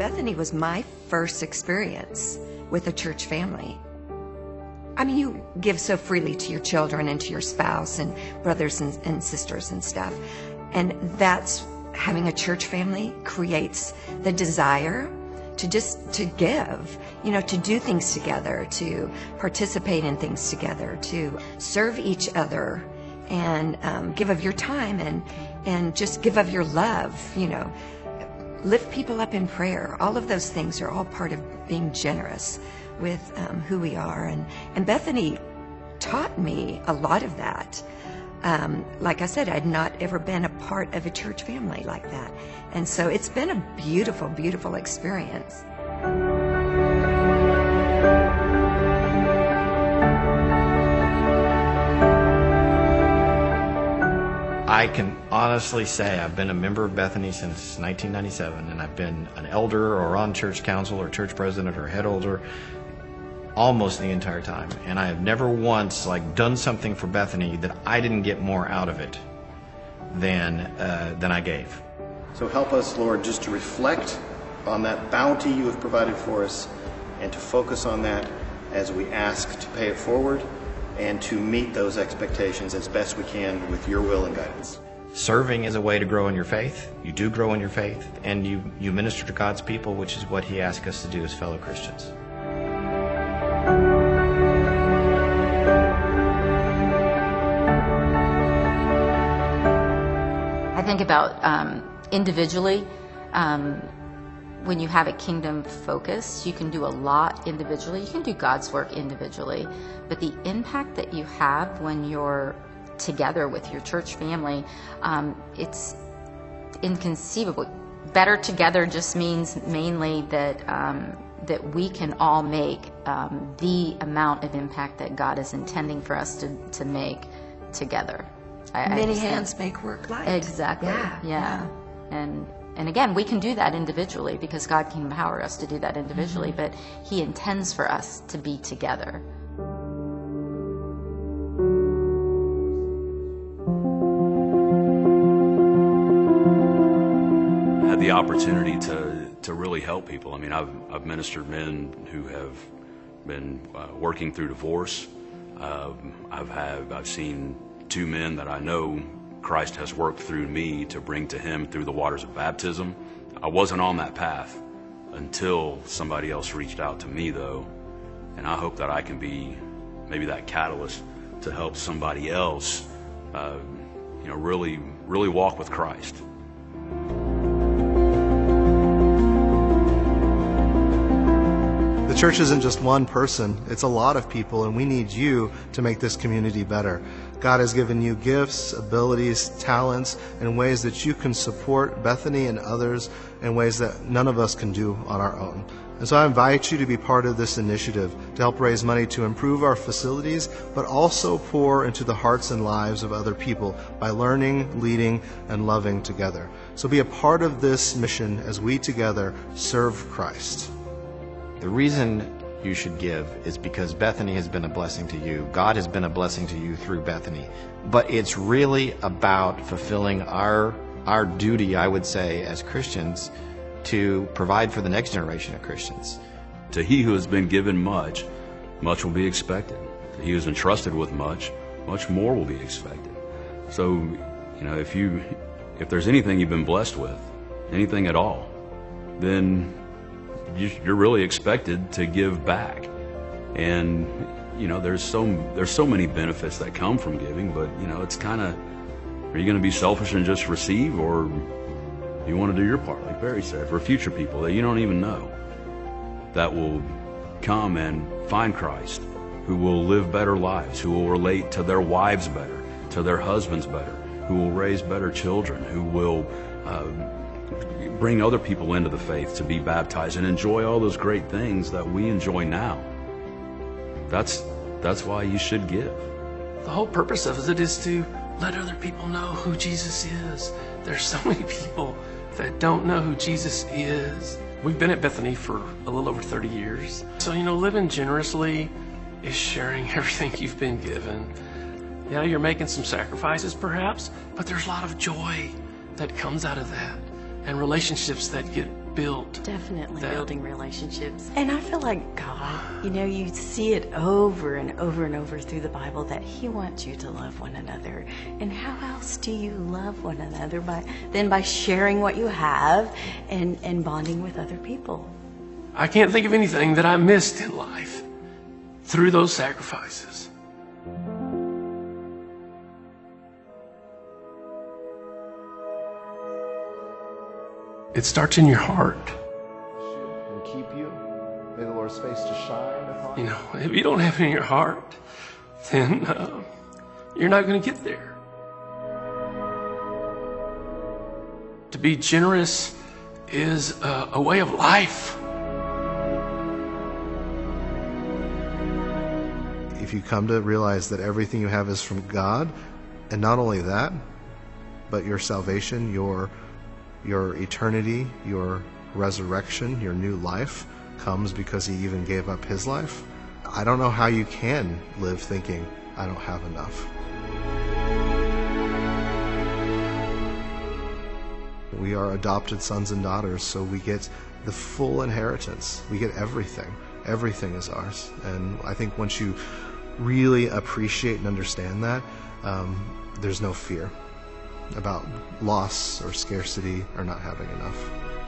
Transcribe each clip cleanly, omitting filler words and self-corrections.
Bethany was my first experience with a church family. I mean, you give so freely to your children and to your spouse and brothers and sisters and stuff. And that's having a church family creates the desire to give, to do things together, to participate in things together, to serve each other and give of your time and just give of your love, lift people up in prayer. All of those things are all part of being generous with who we are. And Bethany taught me a lot of that. Like I said, I'd not ever been a part of a church family like that. And so it's been a beautiful, beautiful experience. I can honestly say I've been a member of Bethany since 1997, and I've been an elder or on church council or church president or head elder almost the entire time. And I have never once done something for Bethany that I didn't get more out of it than I gave. So help us, Lord, just to reflect on that bounty you have provided for us and to focus on that as we ask to pay it forward and to meet those expectations as best we can with your will and guidance. Serving is a way to grow in your faith. You do grow in your faith, and you minister to God's people, which is what He asks us to do as fellow Christians. I think about individually, when you have a kingdom focus, you can do a lot individually. You can do God's work individually, but the impact that you have when you're together with your church family, it's inconceivable. Better together just means mainly that that we can all make the amount of impact that God is intending for us to make together. Many hands make work light. Exactly. Yeah. And again, we can do that individually because God can empower us to do that individually, but He intends for us to be together. I had the opportunity to really help people. I mean, I've ministered men who have been working through divorce. I've seen two men that I know Christ has worked through me to bring to Him through the waters of baptism. I wasn't on that path until somebody else reached out to me, though, and I hope that I can be maybe that catalyst to help somebody else, really walk with Christ. The church isn't just one person, it's a lot of people, and we need you to make this community better. God has given you gifts, abilities, talents, and ways that you can support Bethany and others in ways that none of us can do on our own. And so I invite you to be part of this initiative to help raise money to improve our facilities, but also pour into the hearts and lives of other people by learning, leading, and loving together. So be a part of this mission as we together serve Christ. The reason you should give is because Bethany has been a blessing to you. God has been a blessing to you through Bethany. But it's really about fulfilling our duty, I would say, as Christians to provide for the next generation of Christians. To he who has been given much, much will be expected. To he who is entrusted with much, much more will be expected. So, if there's anything you've been blessed with, anything at all, then you're really expected to give back. And there's so many benefits that come from giving, but it's kind of, are you going to be selfish and just receive, or do you want to do your part, like Barry said, for future people that you don't even know that will come and find Christ, who will live better lives, who will relate to their wives better, to their husbands better, who will raise better children, who will bring other people into the faith to be baptized and enjoy all those great things that we enjoy now. That's why you should give. The whole purpose of it is to let other people know who Jesus is. There's so many people that don't know who Jesus is. We've been at Bethany for a little over 30 years. So, living generously is sharing everything you've been given. Yeah, you're making some sacrifices perhaps, but there's a lot of joy that comes out of that, and relationships that get built. Definitely that. building relationships. And I feel like God, you see it over and over and over through the Bible that He wants you to love one another. And how else do you love one another than by sharing what you have and bonding with other people? I can't think of anything that I missed in life through those sacrifices. It starts in your heart. And keep you. May the Lord's face to shine upon you. If you don't have it in your heart, then you're not going to get there. To be generous is a way of life. If you come to realize that everything you have is from God, and not only that, but your salvation, your eternity, your resurrection, your new life comes because He even gave up His life. I don't know how you can live thinking, I don't have enough. We are adopted sons and daughters, so we get the full inheritance. We get everything. Everything is ours. And I think once you really appreciate and understand that, there's no fear about loss or scarcity or not having enough.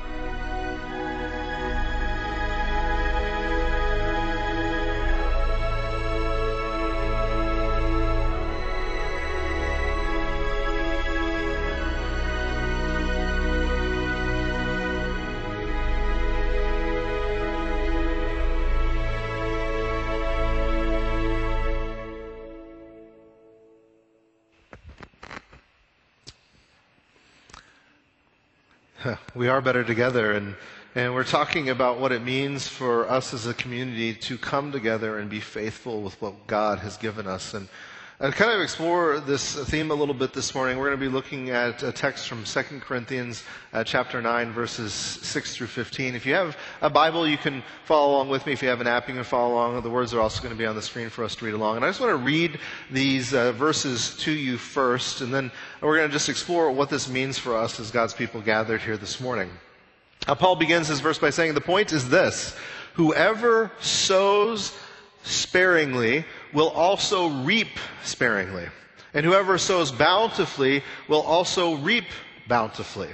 We are better together, and we're talking about what it means for us as a community to come together and be faithful with what God has given us. And kind of explore this theme a little bit this morning. We're going to be looking at a text from 2 Corinthians chapter 9, verses 6 through 15. If you have a Bible, you can follow along with me. If you have an app, you can follow along. The words are also going to be on the screen for us to read along. And I just want to read these verses to you first, and then we're going to just explore what this means for us as God's people gathered here this morning. Paul begins his verse by saying, the point is this: whoever sows sparingly will also reap sparingly, and whoever sows bountifully will also reap bountifully.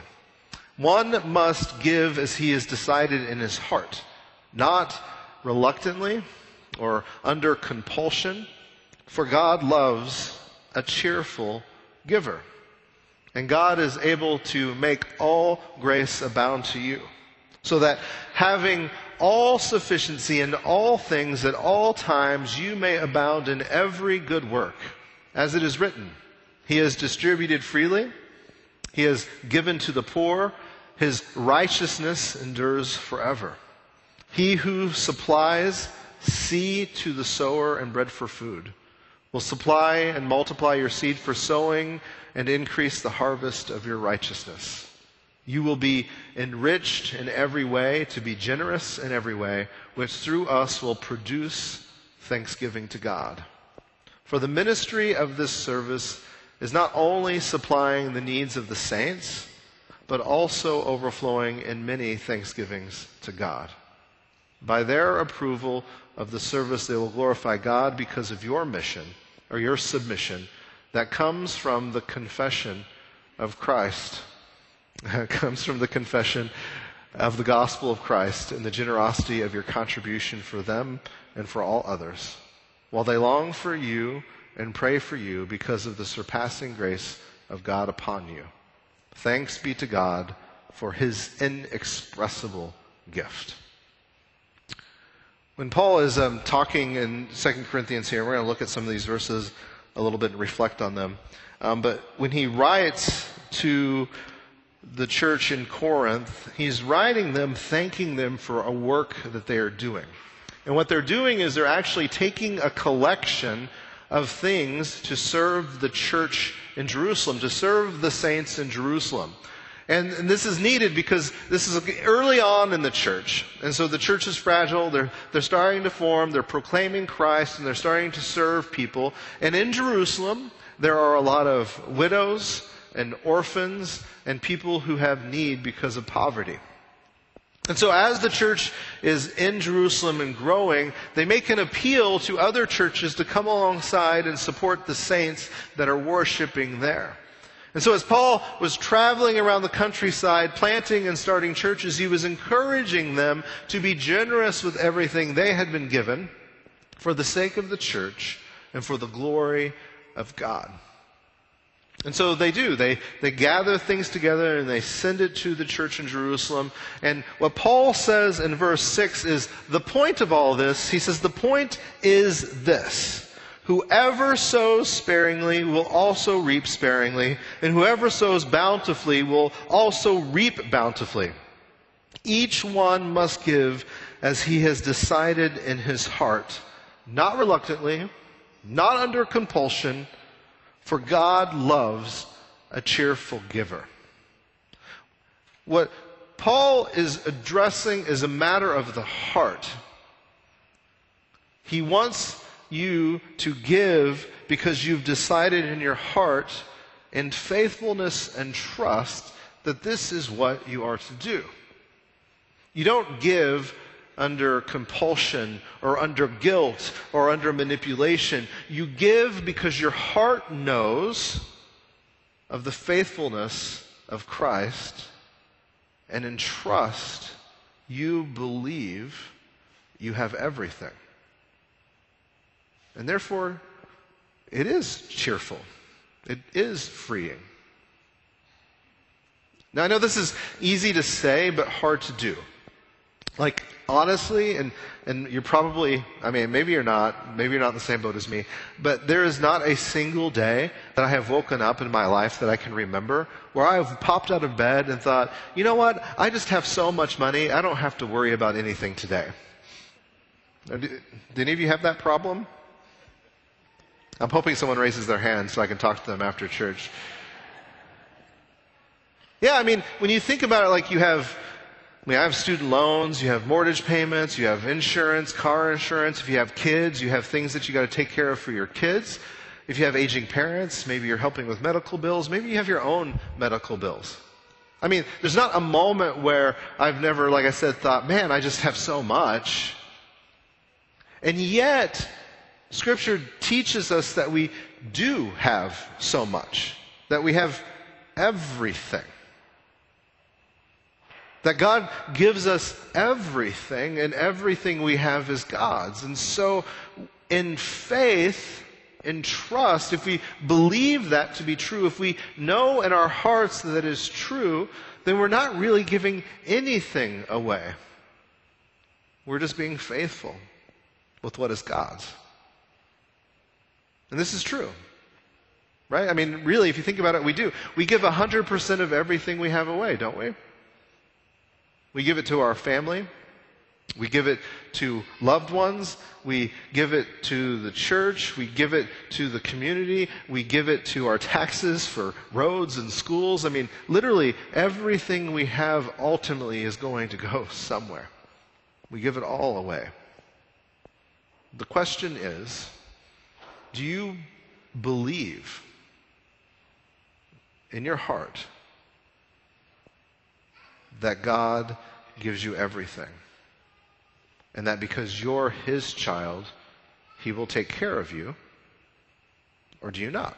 One must give as he has decided in his heart, not reluctantly or under compulsion, for God loves a cheerful giver. And God is able to make all grace abound to you, so that having all sufficiency in all things at all times, you may abound in every good work. As it is written, He has distributed freely, He has given to the poor, His righteousness endures forever. He who supplies seed to the sower and bread for food will supply and multiply your seed for sowing and increase the harvest of your righteousness. You will be enriched in every way, to be generous in every way, which through us will produce thanksgiving to God. For the ministry of this service is not only supplying the needs of the saints, but also overflowing in many thanksgivings to God. By their approval of the service, they will glorify God because of your mission, or your submission, that comes from the confession of Christ. It comes from the confession of the gospel of Christ and the generosity of your contribution for them and for all others, while they long for you and pray for you because of the surpassing grace of God upon you. Thanks be to God for His inexpressible gift. When Paul is talking in 2 Corinthians here, we're going to look at some of these verses a little bit and reflect on them. But when he writes to the church in Corinth, he's writing them, thanking them for a work that they are doing. And what they're doing is they're actually taking a collection of things to serve the church in Jerusalem, to serve the saints in Jerusalem. And this is needed because this is early on in the church. And so the church is fragile. They're starting to form. They're proclaiming Christ, and they're starting to serve people. And in Jerusalem, there are a lot of widows and orphans and people who have need because of poverty. And so as the church is in Jerusalem and growing, they make an appeal to other churches to come alongside and support the saints that are worshiping there. And so as Paul was traveling around the countryside, planting and starting churches, he was encouraging them to be generous with everything they had been given for the sake of the church and for the glory of God. And so they do. They gather things together and they send it to the church in Jerusalem. And what Paul says in verse 6 is the point of all this. He says the point is this: whoever sows sparingly will also reap sparingly, and whoever sows bountifully will also reap bountifully. Each one must give as he has decided in his heart, not reluctantly, not under compulsion, for God loves a cheerful giver. What Paul is addressing is a matter of the heart. He wants you to give because you've decided in your heart, in faithfulness and trust, that this is what you are to do. You don't give under compulsion or under guilt or under manipulation. You give because your heart knows of the faithfulness of Christ, and in trust you believe you have everything. And therefore, it is cheerful. It is freeing. Now, I know this is easy to say, but hard to do. Like, honestly, and you're probably, maybe you're not in the same boat as me, but there is not a single day that I have woken up in my life that I can remember where I've popped out of bed and thought, you know what, I just have so much money, I don't have to worry about anything today. Do any of you have that problem? I'm hoping someone raises their hand so I can talk to them after church. Yeah, when you think about it, like I have student loans, you have mortgage payments, you have insurance, car insurance. If you have kids, you have things that you got to take care of for your kids. If you have aging parents, maybe you're helping with medical bills. Maybe you have your own medical bills. There's not a moment where I've never, like I said, thought, man, I just have so much. And yet, Scripture teaches us that we do have so much, that we have everything. That God gives us everything, and everything we have is God's. And so, in faith, in trust, if we believe that to be true, if we know in our hearts that it is true, then we're not really giving anything away. We're just being faithful with what is God's. And this is true. Right? Really, if you think about it, we do. We give 100% of everything we have away, don't we? We give it to our family. We give it to loved ones. We give it to the church. We give it to the community. We give it to our taxes for roads and schools. Literally everything we have ultimately is going to go somewhere. We give it all away. The question is, do you believe in your heart that God gives you everything, and that because you're His child, He will take care of you? Or do you not?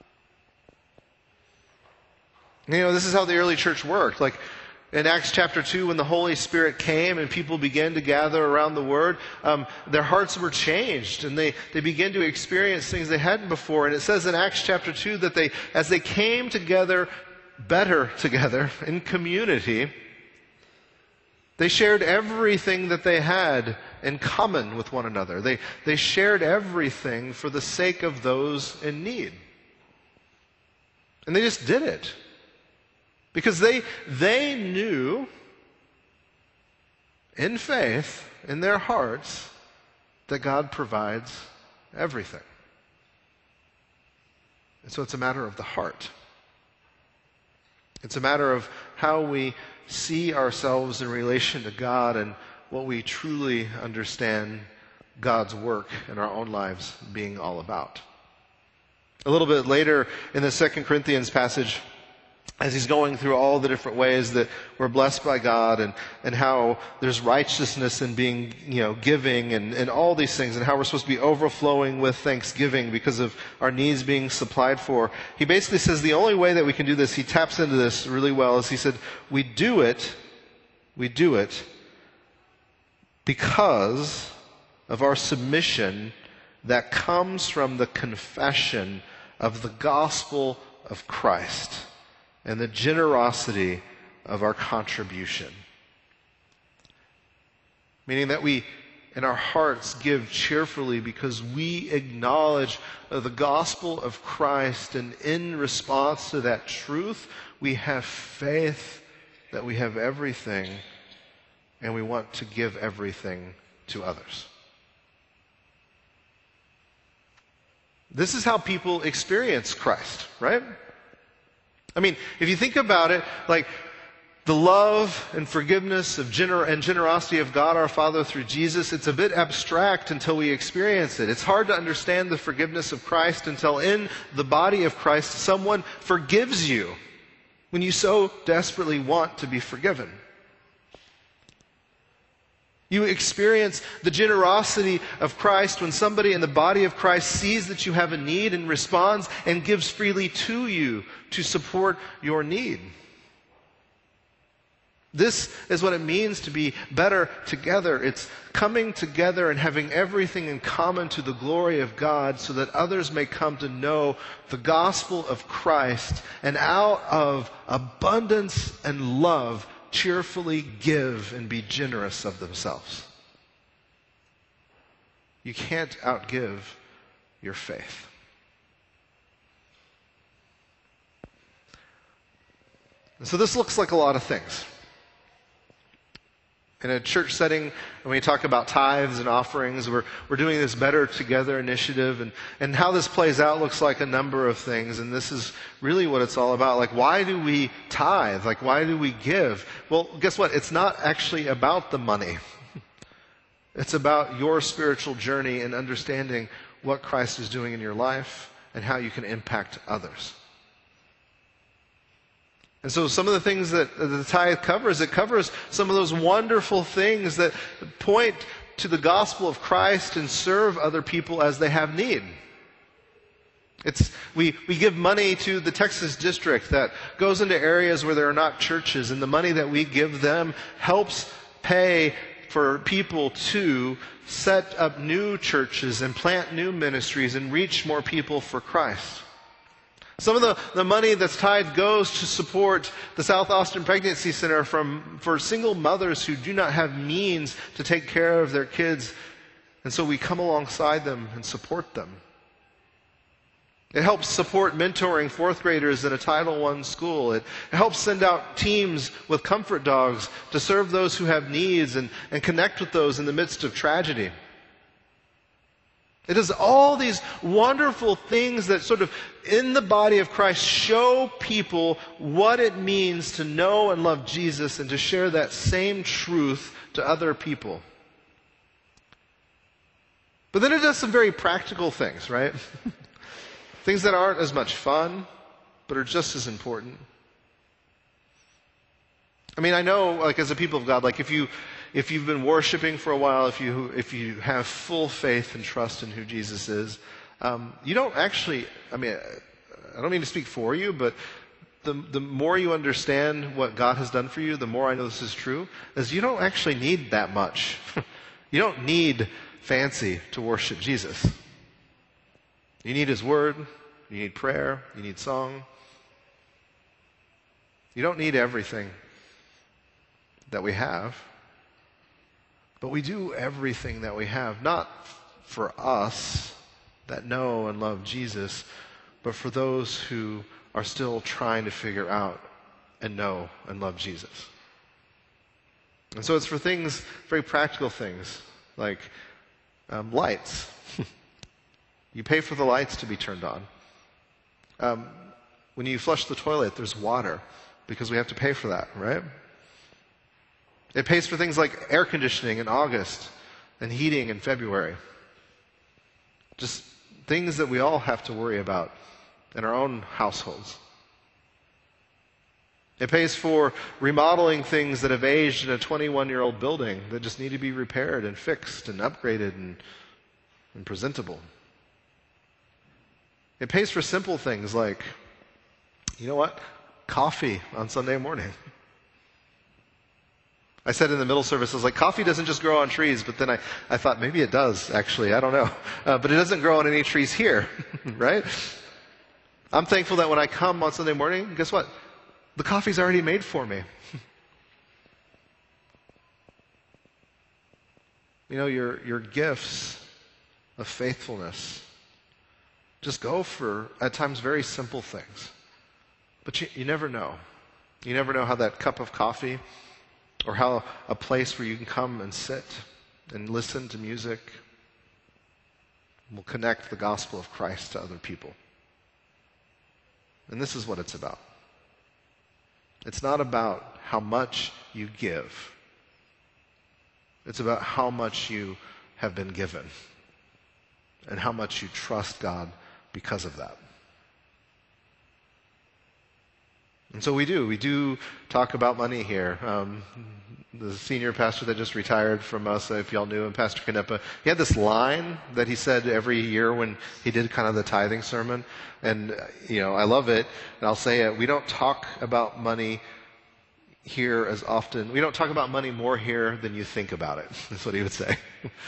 This is how the early church worked. Like in Acts chapter 2, when the Holy Spirit came and people began to gather around the Word, their hearts were changed, and they began to experience things they hadn't before. And it says in Acts chapter 2 that as they came together, better together in community, they shared everything that they had in common with one another. They shared everything for the sake of those in need. And they just did it. Because they knew in faith, in their hearts, that God provides everything. And so it's a matter of the heart. It's a matter of how we see ourselves in relation to God and what we truly understand God's work in our own lives being all about. A little bit later in the 2 Corinthians passage, as he's going through all the different ways that we're blessed by God, and how there's righteousness in being, giving, and all these things, and how we're supposed to be overflowing with thanksgiving because of our needs being supplied for. He basically says the only way that we can do this, he taps into this really well, is he said, we do it because of our submission that comes from the confession of the gospel of Christ and the generosity of our contribution. Meaning that we, in our hearts, give cheerfully because we acknowledge the gospel of Christ, and in response to that truth, we have faith that we have everything, and we want to give everything to others. This is how people experience Christ, right? I mean, if you think about it, like the love and forgiveness and generosity of God our Father through Jesus, it's a bit abstract until we experience it. It's hard to understand the forgiveness of Christ until in the body of Christ someone forgives you when you so desperately want to be forgiven. You experience the generosity of Christ when somebody in the body of Christ sees that you have a need and responds and gives freely to you to support your need. This is what it means to be better together. It's coming together and having everything in common to the glory of God so that others may come to know the gospel of Christ, and out of abundance and love cheerfully give and be generous of themselves. You can't outgive your faith. And so this looks like a lot of things. In a church setting, when we talk about tithes and offerings, we're doing this Better Together initiative, and how this plays out looks like a number of things, and this is really what it's all about. Like, why do we tithe? Like, why do we give? Well, guess what? It's not actually about the money. It's about your spiritual journey and understanding what Christ is doing in your life and how you can impact others. And so some of the things that the tithe covers, it covers some of those wonderful things that point to the gospel of Christ and serve other people as they have need. We give money to the Texas district that goes into areas where there are not churches, and the money that we give them helps pay for people to set up new churches and plant new ministries and reach more people for Christ. Some of the money that's tithed goes to support the South Austin Pregnancy Center for single mothers who do not have means to take care of their kids. And so we come alongside them and support them. It helps support mentoring fourth graders in a Title I school. It helps send out teams with comfort dogs to serve those who have needs and connect with those in the midst of tragedy. It does all these wonderful things that sort of, in the body of Christ, show people what it means to know and love Jesus and to share that same truth to other people. But then it does some very practical things, right? Things that aren't as much fun, but are just as important. I mean, I know, like, as a people of God, like, if you've been worshiping for a while, if you have full faith and trust in who Jesus is, you don't actually, I mean, I don't mean to speak for you, but the more you understand what God has done for you, the more I know this is true, is you don't actually need that much. You don't need fancy to worship Jesus. You need His Word, you need prayer, you need song. You don't need everything that we have. But we do everything that we have, not for us that know and love Jesus, but for those who are still trying to figure out and know and love Jesus. And so it's for things, very practical things, like lights. You pay for the lights to be turned on. When you flush the toilet, there's water, because we have to pay for that, right? It pays for things like air conditioning in August and heating in February. Just things that we all have to worry about in our own households. It pays for remodeling things that have aged in a 21-year-old building that just need to be repaired and fixed and upgraded and presentable. It pays for simple things like, you know what? Coffee on Sunday morning. I said in the middle service, I was like, coffee doesn't just grow on trees, but then I thought maybe it does, actually. I don't know. But it doesn't grow on any trees here, right? I'm thankful that when I come on Sunday morning, guess what? The coffee's already made for me. You know, your gifts of faithfulness just go for, at times, very simple things. But you never know. You never know how that cup of coffee or how a place where you can come and sit and listen to music will connect the gospel of Christ to other people. And this is what it's about. It's not about how much you give. It's about how much you have been given and how much you trust God because of that. And so we do talk about money here. The senior pastor that just retired from us, if y'all knew him, Pastor Canepa, he had this line that he said every year when he did kind of the tithing sermon. And, I love it, and I'll say it. We don't talk about money here as often. We don't talk about money more here than you think about it. That's what he would say.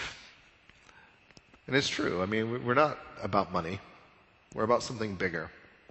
And it's true. I mean, we're not about money. We're about something bigger.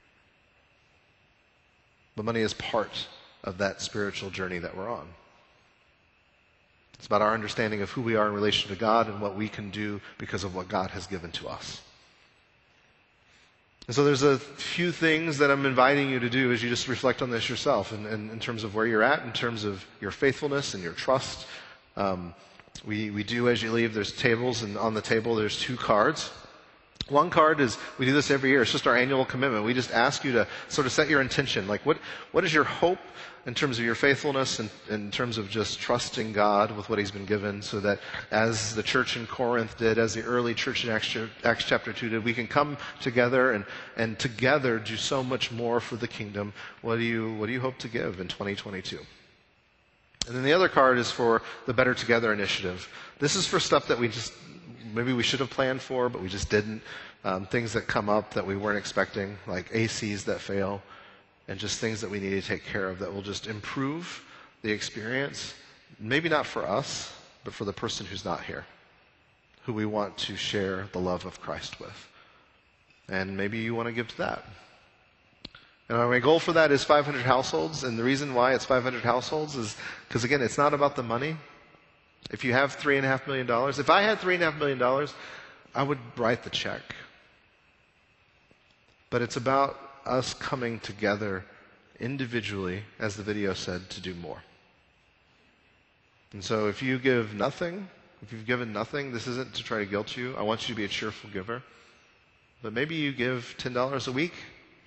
But money is part of that spiritual journey that we're on. It's about our understanding of who we are in relation to God and what we can do because of what God has given to us. And so there's a few things that I'm inviting you to do as you just reflect on this yourself and in terms of where you're at, in terms of your faithfulness and your trust. We do, as you leave, there's tables, and on the table there's 2 cards. One card is, we do this every year, it's just our annual commitment. We just ask you to sort of set your intention. Like, what is your hope in terms of your faithfulness and in terms of just trusting God with what He's been given, so that as the church in Corinth did, as the early church in Acts chapter 2 did, we can come together and together do so much more for the kingdom. What do you hope to give in 2022? And then the other card is for the Better Together initiative. This is for stuff that maybe we should have planned for, but we just didn't. Things that come up that we weren't expecting, like ACs that fail, and just things that we need to take care of that will just improve the experience, maybe not for us, but for the person who's not here, who we want to share the love of Christ with. And maybe you want to give to that. And my goal for that is 500 households, and the reason why it's 500 households is because, again, it's not about the money. If you have $3.5 million, if I had $3.5 million, I would write the check. But it's about us coming together individually, as the video said, to do more. And so if you give nothing, if you've given nothing, this isn't to try to guilt you. I want you to be a cheerful giver. But maybe you give $10 a week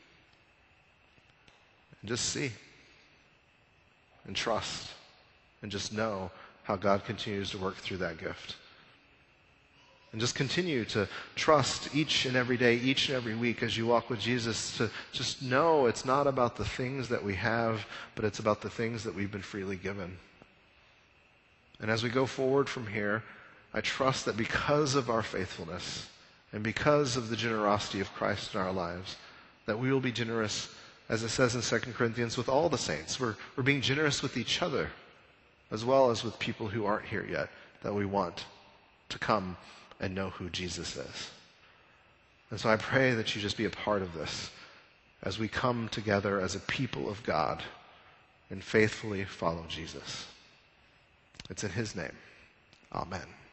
and just see and trust and just know how God continues to work through that gift. And just continue to trust each and every day, each and every week as you walk with Jesus, to just know it's not about the things that we have, but it's about the things that we've been freely given. And as we go forward from here, I trust that because of our faithfulness and because of the generosity of Christ in our lives, that we will be generous, as it says in 2 Corinthians, with all the saints. We're being generous with each other, as well as with people who aren't here yet, that we want to come and know who Jesus is. And so I pray that you just be a part of this as we come together as a people of God and faithfully follow Jesus. It's in His name. Amen.